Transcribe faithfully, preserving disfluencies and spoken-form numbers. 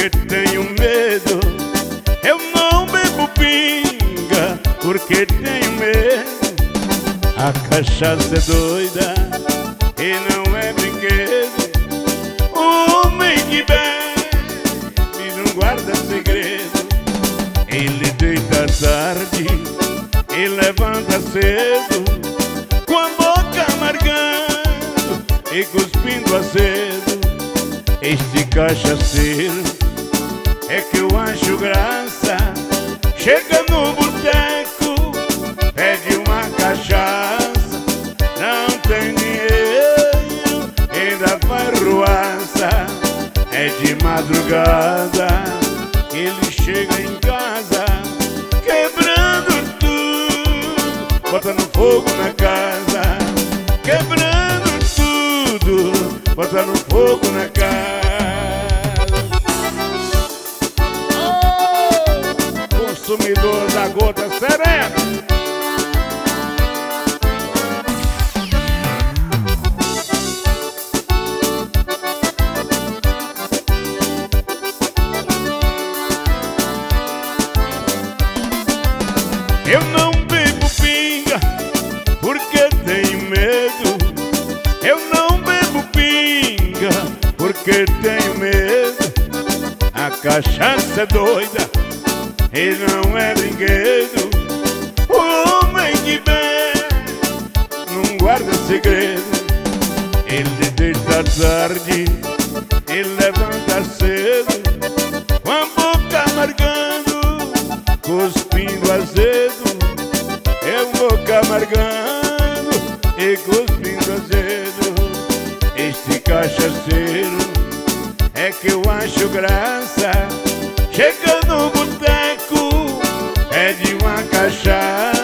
porque tenho medo. Eu não bebo pinga porque tenho medo. A cachaça é doida e não é brinquedo. O homem que bebe não guarda segredo. Ele deita tarde e levanta cedo, com a boca amargando e cuspindo azedo. Este cachaceiro é que eu acho graça. Chega no boteco, pede uma cachaça. Não tem dinheiro, ainda faz ruaça. É de madrugada, ele chega em casa, quebrando tudo, botando fogo na casa. Quebrando tudo, botando fogo na casa. Oh, consumidor da gota serena. Eu não bebo pinga porque tenho medo. Eu não bebo pinga porque tenho medo. A cachaça é doida e não é brinquedo. O homem que bebe não guarda segredo. Ele deita tarde e levanta cedo, com a boca amargando, cuspindo azedo. Eu boca amargando e cuspindo azedo. Este cachaceiro é que eu acho graça. Chega no boteco, pede uma cachaça.